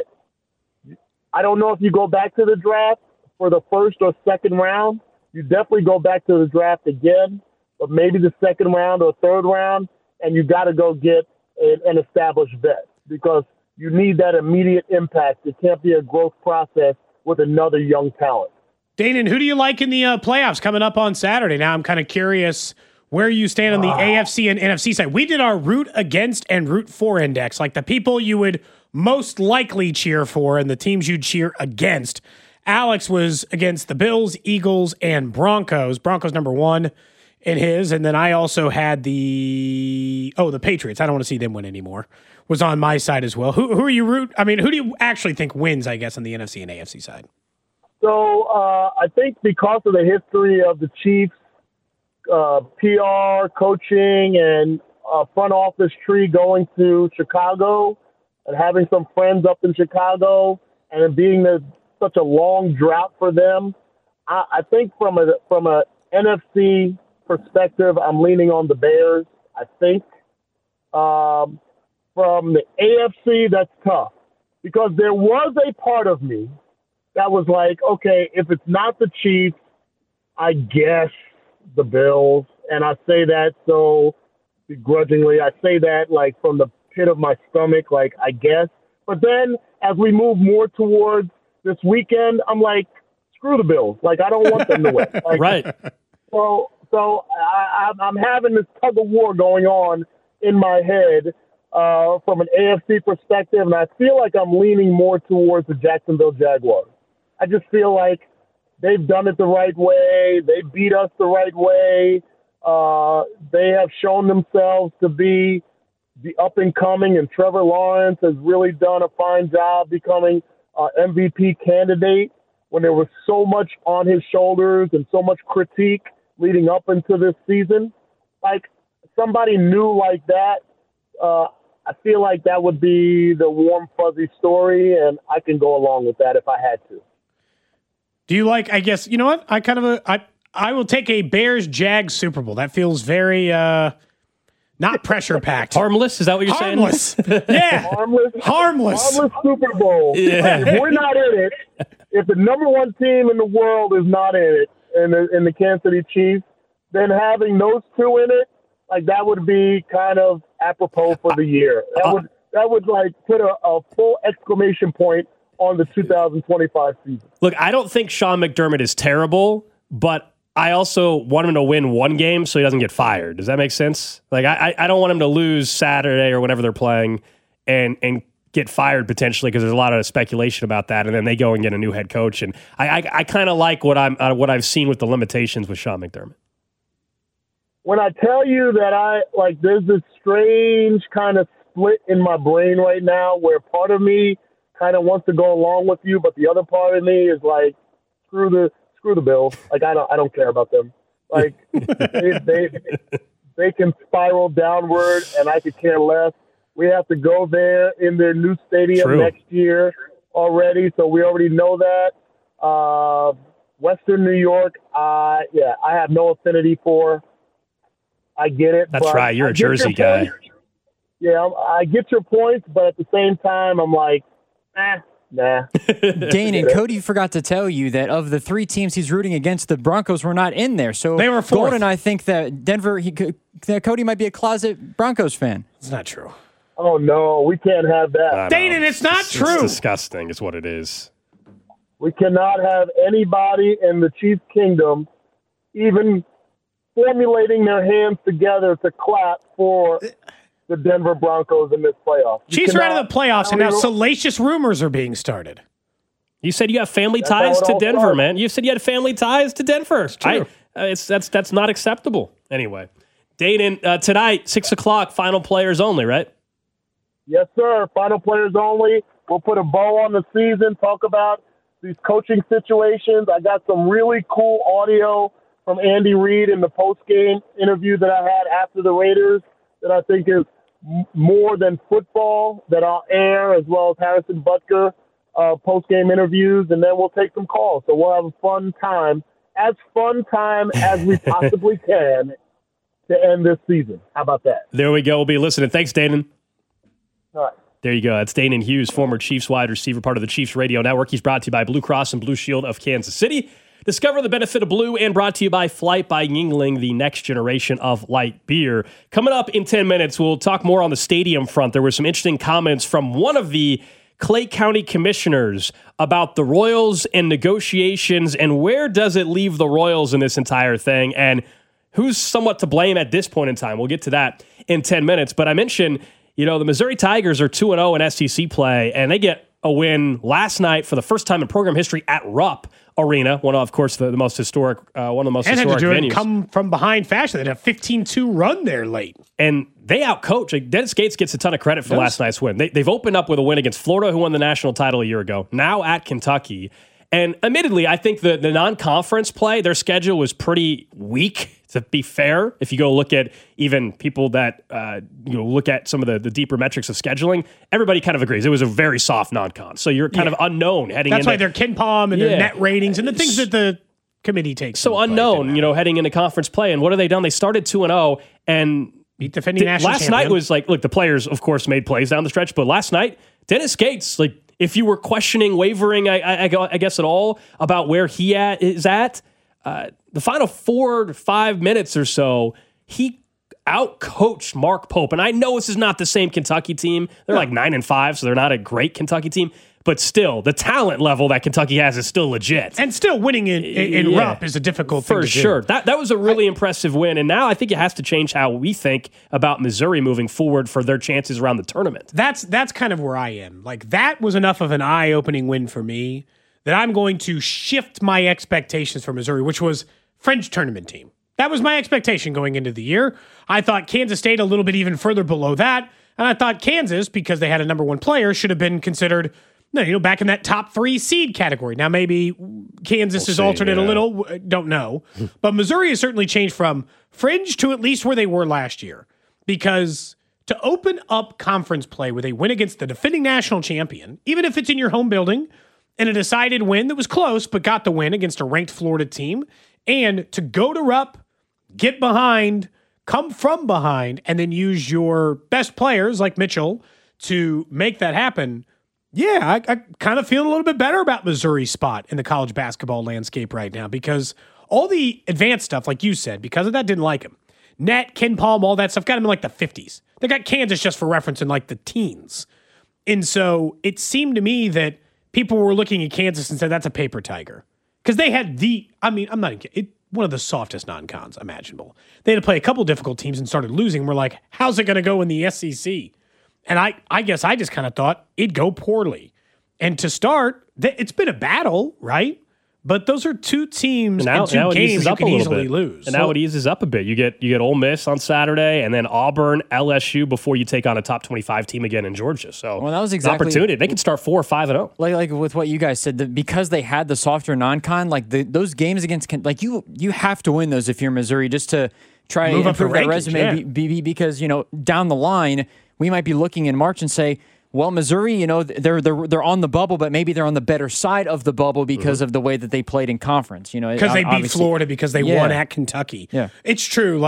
I don't know if you go back to the draft for the first or second round. You definitely go back to the draft again, but maybe the second round or third round, and you got to go get an, an established vet because you need that immediate impact. It can't be a growth process with another young talent. Danon, who do you like in the uh, playoffs coming up on Saturday? Now I'm kind of curious where you stand on the uh, A F C and N F C side. We did our root against and root for index, like the people you would most likely cheer for and the teams you'd cheer against. Alex was against the Bills, Eagles, and Broncos. Broncos number one in his, and then I also had the oh the Patriots. I don't want to see them win anymore. Was on my side as well. Who who are you root? I mean, who do you actually think wins? I guess on the N F C and A F C side. So uh, I think because of the history of the Chiefs, uh, P R, coaching, and uh, front office tree going to Chicago and having some friends up in Chicago, and it being the, such a long drought for them, I, I think from a from a N F C perspective, I'm leaning on the Bears. I think. Um, From the A F C, that's tough because there was a part of me that was like, okay, if it's not the Chiefs, I guess the Bills. And I say that so begrudgingly. I say that like from the pit of my stomach, like I guess. But then as we move more towards this weekend, I'm like, screw the Bills. Like, I don't want them to win. Like, right. So, so I, I'm having this tug of war going on in my head. Uh, from an A F C perspective, and I feel like I'm leaning more towards the Jacksonville Jaguars. I just feel like they've done it the right way. They beat us the right way. Uh, they have shown themselves to be the up-and-coming, and Trevor Lawrence has really done a fine job becoming an M V P candidate when there was so much on his shoulders and so much critique leading up into this season. Like, somebody new like that, uh, I feel like that would be the warm, fuzzy story, and I can go along with that if I had to. Do you like, I guess, you know what? I kind of, a, I, I will take a Bears-Jags Super Bowl. That feels very, uh, not pressure-packed. Harmless? Is that what you're Harmless. saying? Yeah. Harmless. Harmless. Harmless Super Bowl. Yeah. Like, if we're not in it, if the number one team in the world is not in it, in the, in the Kansas City Chiefs, then having those two in it, like, that would be kind of apropos for the year. That would, that would like, put a, a full exclamation point on the two thousand twenty-five season. Look, I don't think Sean McDermott is terrible, but I also want him to win one game so he doesn't get fired. Does that make sense? Like, I, I don't want him to lose Saturday or whenever they're playing and and get fired potentially because there's a lot of speculation about that, and then they go and get a new head coach. And I I, I kind of like what I'm uh, what I've seen with the limitations with Sean McDermott. When I tell you that I, like, there's this strange kind of split in my brain right now where part of me kind of wants to go along with you, but the other part of me is like, screw the screw the Bills. Like, I don't I don't care about them. Like, they, they they can spiral downward, and I could care less. We have to go there in their new stadium True. next year already, so we already know that. Uh, Western New York, uh, yeah, I have no affinity for. I get it. That's right. You're a Jersey guy. Yeah, I get your points, but at the same time, I'm like, eh, nah. Dane and Cody forgot to tell you that of the three teams he's rooting against, the Broncos were not in there. So they were fourth. Gold and I think that Denver, he, that Cody might be a closet Broncos fan. It's not true. Oh, no, we can't have that. Dane, it's not it's, true. It's disgusting is what it is. We cannot have anybody in the Chiefs Kingdom even formulating their hands together to clap for the Denver Broncos in this playoff. You Chiefs are out cannot- of the playoffs, and now salacious rumors are being started. You said you have family That's ties how it to all Denver, started. man. You said you had family ties to Denver. It's true. I, uh, it's that's that's not acceptable. Anyway, Dayton, uh, tonight six o'clock, final players only, right? Yes, sir. Final players only. We'll put a bow on the season, talk about these coaching situations. I got some really cool audio from Andy Reid in the post-game interview that I had after the Raiders that I think is m- more than football that I'll air, as well as Harrison Butker uh, post-game interviews, and then we'll take some calls. So we'll have a fun time, as fun time as we possibly can to end this season. How about that? There we go. We'll be listening. Thanks, Dayton. All right. There you go. That's Dayton Hughes, former Chiefs wide receiver, part of the Chiefs Radio Network. He's brought to you by Blue Cross and Blue Shield of Kansas City. Discover the benefit of blue, and brought to you by Flight by Yingling, the next generation of light beer. Coming up in ten minutes, we'll talk more on the stadium front. There were some interesting comments from one of the Clay County commissioners about the Royals and negotiations, and where does it leave the Royals in this entire thing, and who's somewhat to blame at this point in time. We'll get to that in ten minutes. But I mentioned, you know, the Missouri Tigers are two and oh in S E C play, and they get a win last night for the first time in program history at Rupp Arena, one of, of course, the, the most historic, uh, one of the most And had historic to do it venues. in come from behind fashion. They had a fifteen two run there late. And they outcoach. Like, Dennis Gates gets a ton of credit for last night's win. They, they've opened up with a win against Florida, who won the national title a year ago, now at Kentucky. And admittedly, I think the, the non-conference play, their schedule was pretty weak, to be fair. If you go look at even people that uh, you know look at some of the, the deeper metrics of scheduling, everybody kind of agrees it was a very soft non-con. So you're kind Yeah. of unknown heading That's into why they're Ken Palm and Yeah. their net ratings and the things that the committee takes. so into play. unknown, you know, heading into conference play. And what have they done? They started two and oh, and Beat defending Th- national last champion. night was like, look, the players, of course, made plays down the stretch, but last night, Dennis Gates, like, if you were questioning, wavering, I, I, I guess at all about where he at, is at, uh, the final four to five minutes or so, he out-coached Mark Pope. And I know this is not the same Kentucky team. They're like nine and five, so they're not a great Kentucky team. But still, the talent level that Kentucky has is still legit. And still winning in, in, in Yeah. Rupp is a difficult thing For to do. sure. That that was a really impressive win. And now I think it has to change how we think about Missouri moving forward for their chances around the tournament. That's that's kind of where I am. Like, that was enough of an eye-opening win for me that I'm going to shift my expectations for Missouri, which was fringe tournament team. That was my expectation going into the year. I thought Kansas State a little bit even further below that, and I thought Kansas, because they had a number one player, should have been considered, no, you know, back in that top three seed category. Now maybe Kansas We'll is see, alternate yeah. a little, don't know, but Missouri has certainly changed from fringe to at least where they were last year, because to open up conference play with a win against the defending national champion, even if it's in your home building, and a decided win that was close but got the win against a ranked Florida team, and to go to Rupp, get behind, come from behind, and then use your best players like Mitchell to make that happen. Yeah, I, I kind of feel a little bit better about Missouri's spot in the college basketball landscape right now, because all the advanced stuff, like you said, because of that, didn't like him. Net, Ken Palm, all that stuff got him in like the fifties. They got Kansas just for reference in like the teens. And so it seemed to me that people were looking at Kansas and said, that's a paper tiger. Because they had the, I mean, I'm not even kidding, it, one of the softest non-cons imaginable. They had to play a couple difficult teams and started losing. We're like, how's it going to go in the S E C? And I, I guess I just kind of thought it'd go poorly. And to start, th- it's been a battle, right? But those are two teams Now, and two now it games eases you up a can little easily bit. lose. And now it eases up a bit. You get you get Ole Miss on Saturday, and then Auburn, L S U before you take on a top twenty-five team again in Georgia. So Well, that was it's an exactly- opportunity. They could start four or five and zero. Like like with what you guys said, that because they had the softer non-con, like the, those games against Ken- like you you have to win those if you're Missouri, just to try Move to up the improve that rankings, resume. yeah. Be, be, because you know down the line we might be looking in March and say, well, Missouri, you know they're they're they're on the bubble, but maybe they're on the better side of the bubble because mm-hmm. of the way that they played in conference. You know, because they beat obviously- Florida, because they Yeah. won at Kentucky. Yeah. It's true. Like,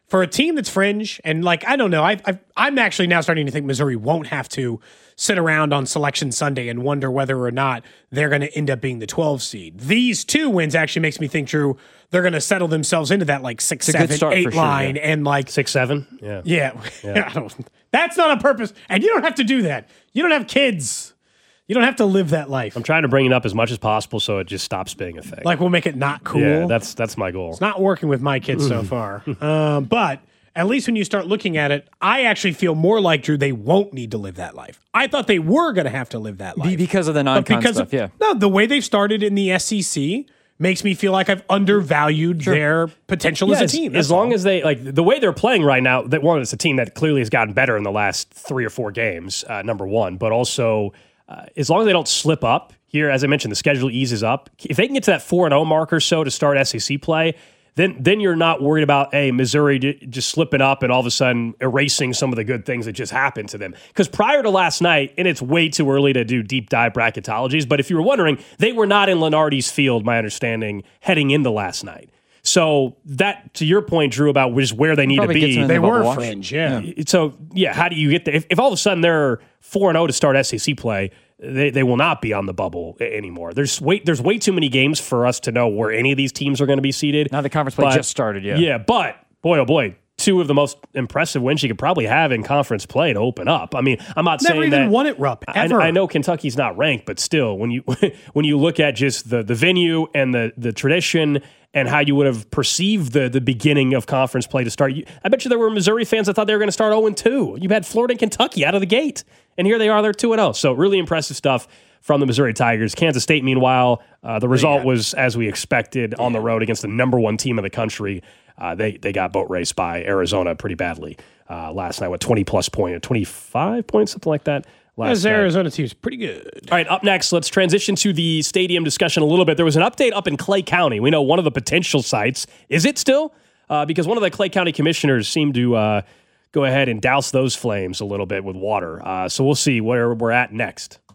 for a team that's fringe, and like, I don't know, I, I, I'm actually now starting to think Missouri won't have to sit around on Selection Sunday and wonder whether or not they're going to end up being the twelve seed. These two wins actually makes me think, Drew, they're going to settle themselves into that like six, seven, eight line, sure, yeah. and like six, seven, yeah, yeah. yeah. I don't, that's not on purpose, and you don't have to do that. You don't have kids. You don't have to live that life. I'm trying to bring it up as much as possible so it just stops being a thing. Like, we'll make it not cool. Yeah, that's that's my goal. It's not working with my kids so far. Um, but at least when you start looking at it, I actually feel more like, Drew, they won't need to live that life. I thought they were going to have to live that life. Be- because of the non-con because stuff, of, yeah. No, the way they've started in the S E C makes me feel like I've undervalued sure. their potential yeah, as a team. As long all. as they, like, the way they're playing right now, that one, it's a team that clearly has gotten better in the last three or four games, uh, number one, but also uh, as long as they don't slip up here, as I mentioned, the schedule eases up. If they can get to that four and oh mark or so to start S E C play, then then you're not worried about, hey, Missouri just slipping up and all of a sudden erasing some of the good things that just happened to them. Because prior to last night, and it's way too early to do deep dive bracketologies, but if you were wondering, they were not in Lenardi's field, my understanding, heading into last night. So that, to your point, Drew, about just where they need Probably to be. They were fringe, yeah. yeah. So, yeah, how do you get there? If, if all of a sudden they're four and oh to start S E C play, They they will not be on the bubble anymore. There's way there's way too many games for us to know where any of these teams are going to be seeded. Now the conference play but, just started, yeah. Yeah, but boy, oh boy, two of the most impressive wins you could probably have in conference play to open up. I mean, I'm not Never saying even that won it, Rupp, ever. I, I know Kentucky's not ranked, but still, when you when you look at just the the venue and the the tradition and how you would have perceived the the beginning of conference play to start, you, I bet you there were Missouri fans that thought they were going to start oh and two. You had Florida and Kentucky out of the gate, and here they are, they're two and oh. So really impressive stuff from the Missouri Tigers. Kansas State, meanwhile, uh, the result yeah. was as we expected on the road against the number one team in the country. Uh, they they got boat raced by Arizona pretty badly uh, last night with twenty plus point, twenty-five points, something like that. Last This night. Arizona team's pretty good. All right, up next, let's transition to the stadium discussion a little bit. There was an update up in Clay County. We know one of the potential sites. Is it still? Uh, because one of the Clay County commissioners seemed to uh, go ahead and douse those flames a little bit with water. Uh, so we'll see where we're at next.